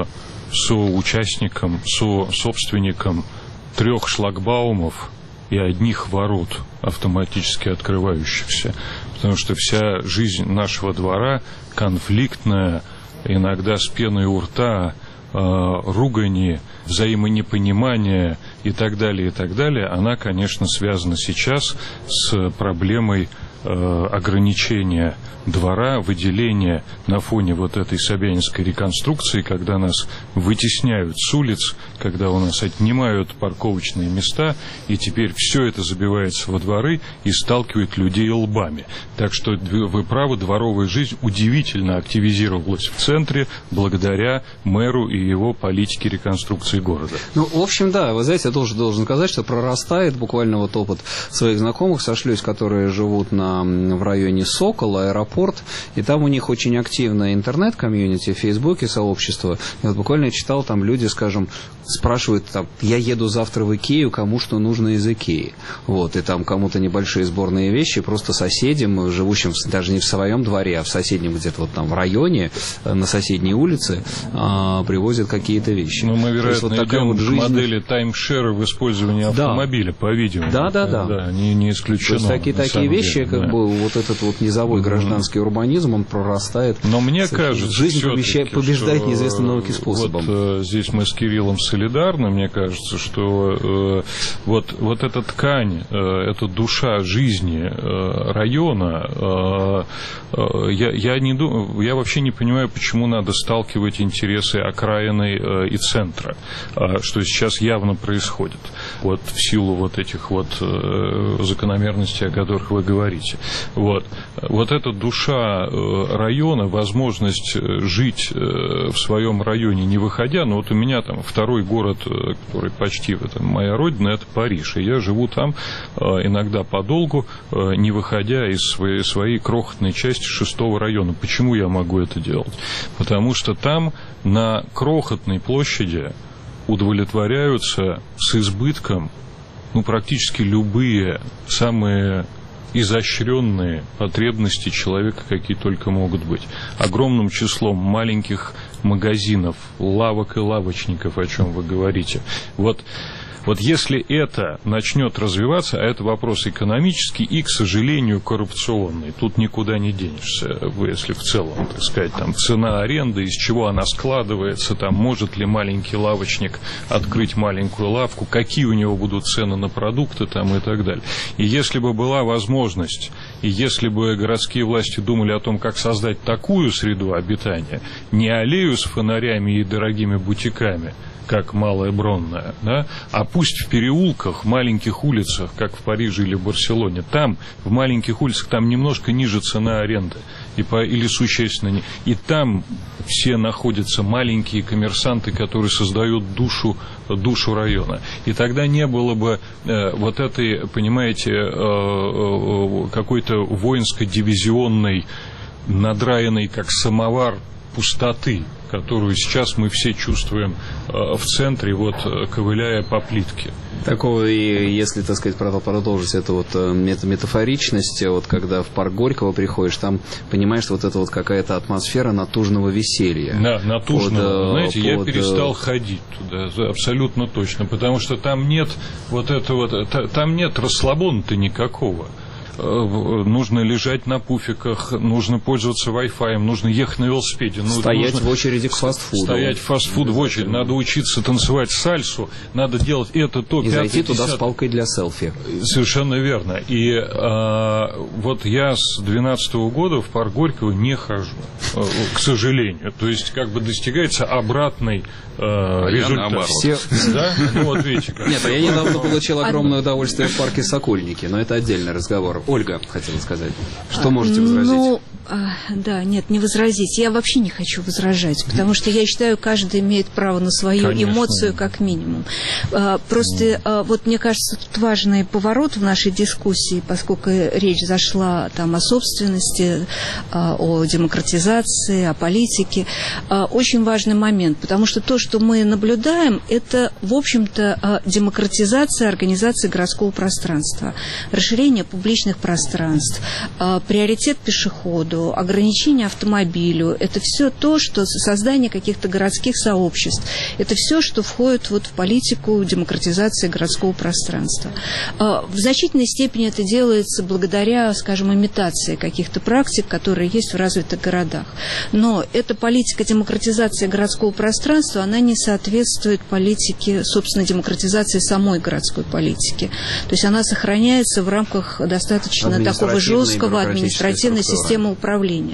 собственником 3 шлагбаумов и 1 ворот, автоматически открывающихся. Потому что вся жизнь нашего двора конфликтная, иногда с пеной у рта, ругани, взаимонепонимания и так далее, она, конечно, связана сейчас с проблемой ограничения двора, выделения на фоне вот этой собянинской реконструкции, когда нас вытесняют с улиц, когда у нас отнимают парковочные места, и теперь все это забивается во дворы и сталкивает людей лбами. Так что вы правы, дворовая жизнь удивительно активизировалась в центре благодаря мэру и его политике реконструкции города. Ну, в общем, да, вы знаете, я тоже должен сказать, что прорастает буквально вот опыт своих знакомых, сошлюсь, которые живут в районе Сокола, аэропорт, и там у них очень активное интернет-комьюнити, в Фейсбуке сообщество. И вот буквально я читал, там люди, скажем, спрашивают, там, я еду завтра в Икею, кому что нужно из Икеи. Вот, и там кому-то небольшие сборные вещи, просто соседям, живущим даже не в своем дворе, а в соседнем где-то вот там в районе, на соседней улице, привозят какие-то вещи. Ну, мы, вероятно, вот идем к модели таймшера в использовании автомобиля, по-видимому. Да. Не исключено. То есть такие вещи, как бы вот этот вот низовой гражданский урбанизм, он прорастает. Но мне кажется, жизнь побеждает неизвестным науке способом. Вот здесь мы с Кириллом солидарны. Мне кажется, что вот эта ткань, эта душа жизни района, я вообще не понимаю, почему надо сталкивать интересы окраины и центра, что сейчас явно происходит. Вот в силу вот этих вот закономерностей, о которых вы говорите. понимаете. Вот эта душа района, возможность жить в своем районе, не выходя, но вот у меня там второй город, который почти моя родина, это Париж, и я живу там иногда подолгу, не выходя из своей крохотной части 6-го района. Почему я могу это делать? Потому что там на крохотной площади удовлетворяются с избытком практически любые самые изощренные потребности человека, какие только могут быть. Огромным числом маленьких магазинов, лавок и лавочников, о чем вы говорите. Вот если это начнет развиваться, а это вопрос экономический и, к сожалению, коррупционный, тут никуда не денешься, если в целом, так сказать, там цена аренды, из чего она складывается, там может ли маленький лавочник открыть маленькую лавку, какие у него будут цены на продукты там и так далее. И если бы была возможность, и если бы городские власти думали о том, как создать такую среду обитания, не аллею с фонарями и дорогими бутиками, как Малая Бронная, да, а пусть в переулках, в маленьких улицах, как в Париже или в Барселоне, там, в маленьких улицах, там немножко ниже цена аренды, или существенно, и там все находятся маленькие коммерсанты, которые создают душу района. И тогда не было бы вот этой, понимаете, какой-то воинско-дивизионной, надраенной, как самовар, пустоты, которую сейчас мы все чувствуем в центре, ковыляя по плитке. Такого, и если, так сказать, продолжить эту метафоричность, когда в парк Горького приходишь, там понимаешь, что это какая-то атмосфера натужного веселья. Да, натужного. Знаете, я перестал ходить туда, абсолютно точно, потому что там нет там нет расслабона-то никакого. Нужно лежать на пуфиках, нужно пользоваться Wi-Fi, нужно ехать на велосипеде. Стоять в очереди к фастфуду. Стоять в фастфуд в очередь. Надо учиться танцевать сальсу, надо делать это, то, и зайти туда с палкой для селфи. Совершенно верно. И я с 2012 года в парк Горького не хожу, к сожалению. То есть, достигается обратный результат. Да? Видите, как. Нет, я недавно получил огромное удовольствие в парке Сокольники, но это отдельный разговор. Ольга хотела сказать. Что можете возразить? Да, нет, не возразить. Я вообще не хочу возражать, потому что я считаю, каждый имеет право на свою эмоцию как минимум. Просто мне кажется, тут важный поворот в нашей дискуссии, поскольку речь зашла там о собственности, о демократизации, о политике. Очень важный момент, потому что то, что мы наблюдаем, это, в общем-то, демократизация организации городского пространства, расширение публичных пространств, приоритет пешеходу, ограничение автомобилю, это все то, что создание каких-то городских сообществ, это все, что входит в политику демократизации городского пространства. В значительной степени это делается благодаря, скажем, имитации каких-то практик, которые есть в развитых городах. Но эта политика демократизации городского пространства, она не соответствует политике, собственно, демократизации самой городской политики. То есть она сохраняется в рамках достаточно такого жесткого административной системы управления.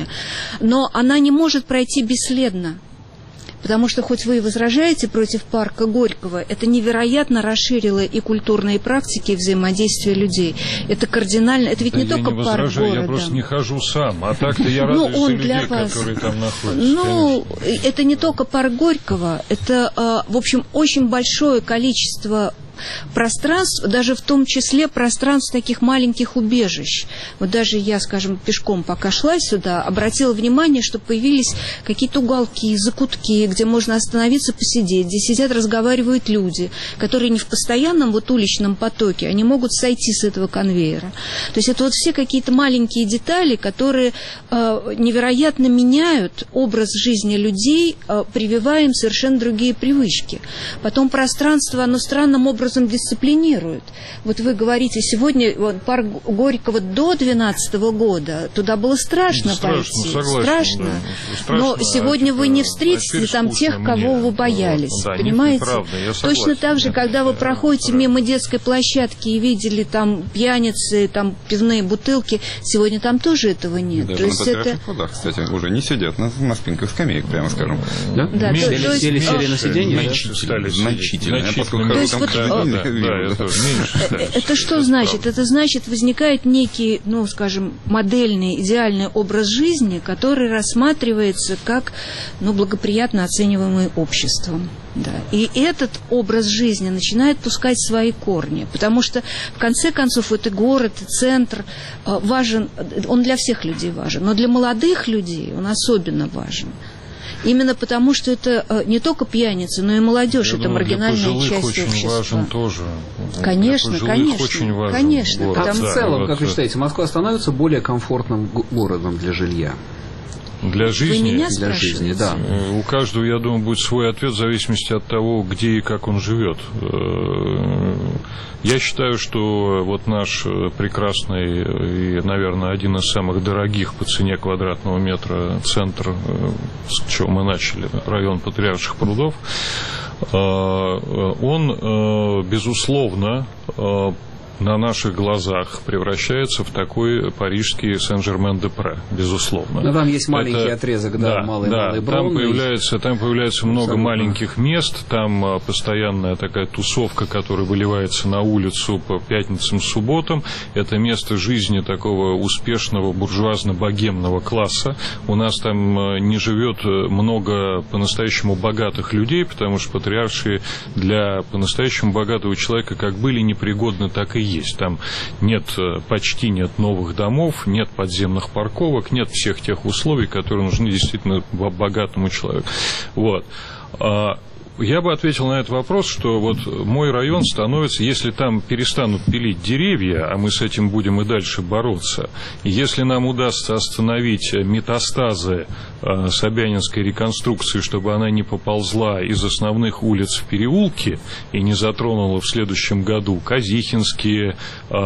Но она не может пройти бесследно. Потому что, хоть вы и возражаете против парка Горького, это невероятно расширило и культурные практики, и взаимодействие людей. Это кардинально, это ведь не только парк города. Я просто не хожу сам, а так-то я радуюсь за людей, которые там находятся. Это не только парк Горького, это, в общем, очень большое количество пространств, даже в том числе пространств таких маленьких убежищ. Даже я, скажем, пешком пока шла сюда, обратила внимание, что появились какие-то уголки, закутки, где можно остановиться, посидеть, где сидят, разговаривают люди, которые не в постоянном уличном потоке, они могут сойти с этого конвейера. То есть это все какие-то маленькие детали, которые невероятно меняют образ жизни людей, прививая им совершенно другие привычки. Потом пространство, оно странным образом дисциплинирует. Вы говорите, сегодня парк Горького до 2012 года, туда было страшно пойти. Страшно. Да. Но сегодня вы не встретите там тех, кого вы боялись. Да, понимаете? Неправда, точно так же, когда вы проходите мимо детской площадки и видели там пьяницы, там пивные бутылки, сегодня там тоже этого нет. Даже на потрясших водах, кстати, уже не сидят на спинках скамеек, прямо скажем. Да? Сели на сиденье? Значительно. То есть Это что значит? Это значит, возникает некий, ну, скажем, модельный, идеальный образ жизни, который рассматривается как, ну, благоприятно оцениваемый обществом. Да. И этот образ жизни начинает пускать свои корни, потому что, в конце концов, это город, центр важен, он для всех людей важен, но для молодых людей он особенно важен. Именно потому, что это не только пьяницы, но и молодежь, это маргинальная часть общества. Очень важен тоже. Конечно, конечно. Очень важен. Конечно. Вот. А в целом, как вы считаете, Москва становится более комфортным городом для жилья? Для жизни? Вы меня для жизни, да. У каждого, я думаю, будет свой ответ в зависимости от того, где и как он живет. Я считаю, что вот наш прекрасный и, наверное, один из самых дорогих по цене квадратного метра центр, с чего мы начали, район Патриарших прудов, он, безусловно, на наших глазах превращается в такой парижский Сен-Жермен-де-Пре, безусловно. Но там есть маленький отрезок, малый Бронный. Там появляется много маленьких мест, там постоянная такая тусовка, которая выливается на улицу по пятницам, субботам. Это место жизни такого успешного буржуазно-богемного класса. У нас там не живет много по-настоящему богатых людей, потому что патриаршие для по-настоящему богатого человека как были непригодны, так и есть. Там почти нет новых домов, нет подземных парковок, нет всех тех условий, которые нужны действительно богатому человеку. Вот. Я бы ответил на этот вопрос, что вот мой район становится, если там перестанут пилить деревья, а мы с этим будем и дальше бороться, и если нам удастся остановить метастазы Собянинской реконструкции, чтобы она не поползла из основных улиц в переулки и не затронула в следующем году Казихинские,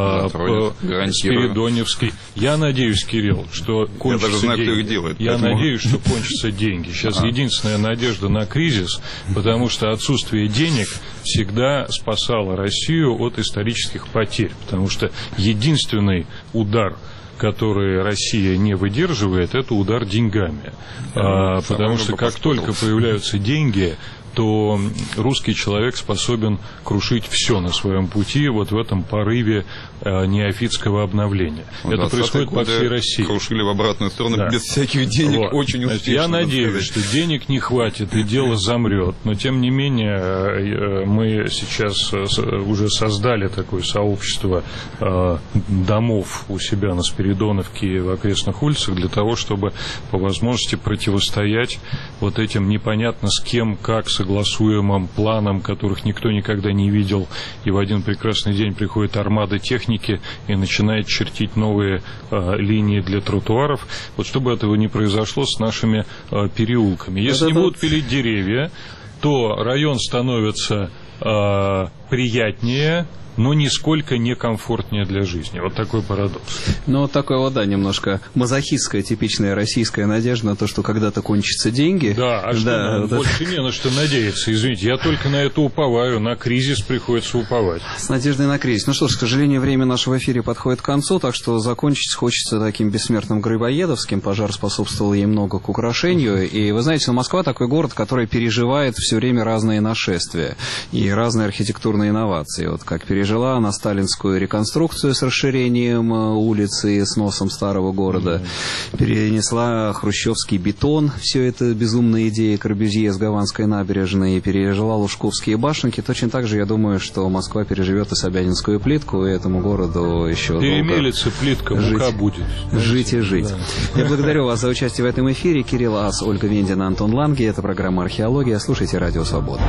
Спиридоневский. Я надеюсь, Кирилл, что кончатся деньги. Я надеюсь, что кончатся деньги. Сейчас единственная надежда на кризис, потому что отсутствие денег всегда спасало Россию от исторических потерь, потому что единственный удар, который Россия не выдерживает, это удар деньгами. Потому что как только появляются деньги, то русский человек способен крушить все на своем пути вот в этом порыве неофитского обновления. Это происходит по всей России. Крушили в обратную сторону без всяких денег, очень успешно. Я надеюсь, что денег не хватит и дело замрет, но тем не менее мы сейчас уже создали такое сообщество домов у себя на Спиридоновке и в окрестных улицах для того, чтобы по возможности противостоять вот этим непонятно с кем, как согласуемым планам, которых никто никогда не видел, и в один прекрасный день приходит армада техники и начинает чертить новые линии для тротуаров. Вот чтобы этого не произошло с нашими переулками. Если не будут пилить деревья, то район становится приятнее, но нисколько не комфортнее для жизни. Вот такой парадокс. Ну, вот такой вот, да, немножко мазохистская, типичная российская надежда на то, что когда-то кончатся деньги. Да, а что больше не на что надеяться. Извините, я только на это уповаю, на кризис приходится уповать. С надеждой на кризис. Ну что ж, к сожалению, время нашего эфира подходит к концу, так что закончить хочется таким бессмертным Грибоедовским. Пожар способствовал ей много к украшению. И вы знаете, Москва такой город, который переживает все время разные нашествия и разные архитектурные инновации. Вот как пережила она сталинскую реконструкцию с расширением улицы и сносом старого города, перенесла хрущевский бетон, все это безумная идея Корбюзье с Гаванской набережной, пережила Лужковские башенки. Точно так же, я думаю, что Москва переживет и Собянинскую плитку, и этому городу еще перемелится плитка, мука будет. Жить и жить. Да. Я благодарю вас за участие в этом эфире. Кирилл Ас, Ольга Вендина, Антон Ланге. Это программа «Археология». Слушайте «Радио Свобода».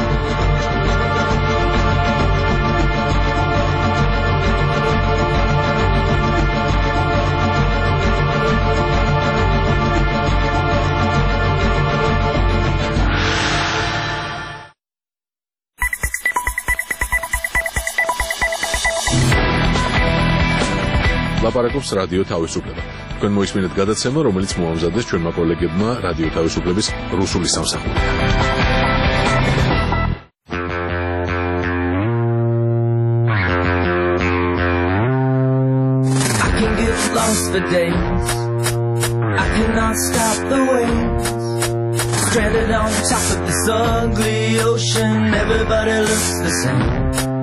ლაპარაკობს რადიო თავისუფლება. თქვენ მოისმინეთ გადაცემა, რომელიც მოამზადეს ჩვენმა კოლეგებმა რადიო თავისუფლების რუსული სამსახური. I can get lost for days. I cannot stop the waves. Stranded on top of this ugly ocean, everybody looks the same.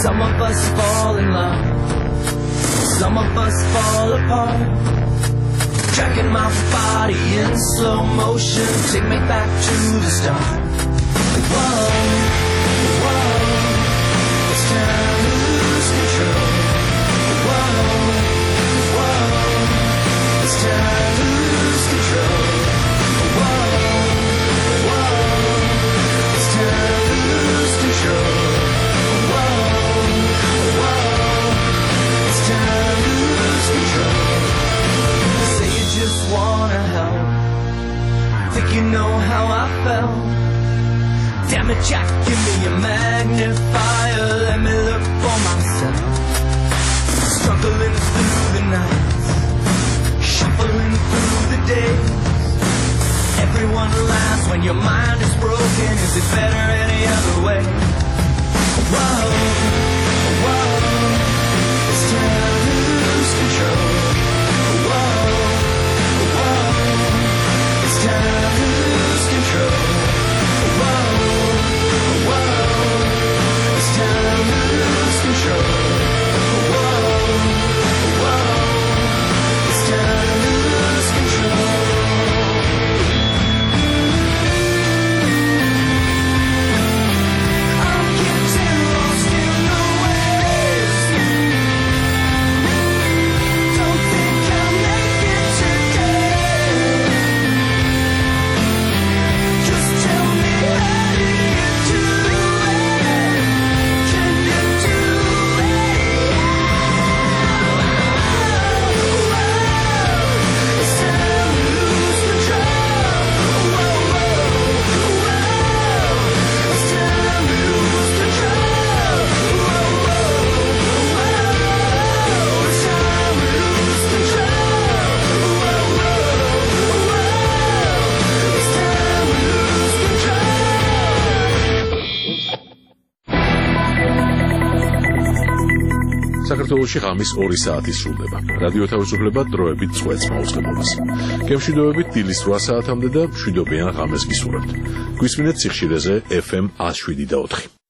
Some of us fall in love, some of us fall apart. Tracking my body in slow motion, take me back to the start. Whoa, whoa, it's time to lose control. Whoa, whoa, it's time to lose control. Whoa, whoa, it's time to lose control. Wanna help, think you know how I felt. Damn it, Jack, give me a magnifier, let me look for myself. Struggling through the nights, shuffling through the days. Everyone laughs when your mind is broken. Is it better any other way? Whoa, whoa, it's time to lose control. It's time to lose control. Whoa, whoa, it's time to lose control. Whoa, whoa, it's time to lose control. I'm getting lost in the waves. Don't think I'll make it today. Tell me, how do you do it? Can you do it? It's time to lose control. It's time to lose control. It's time to lose საქართველოში ღამის 2 საათი სრულდება. რადიო თავისუფლება დროებით წვეთს მაუწყებლობას. გემშვიდობებით დილის 8 საათამდე და მშვიდობიან ღამეს გისურვებთ. გვისმინეთ სიხშირეზე FM 107.4.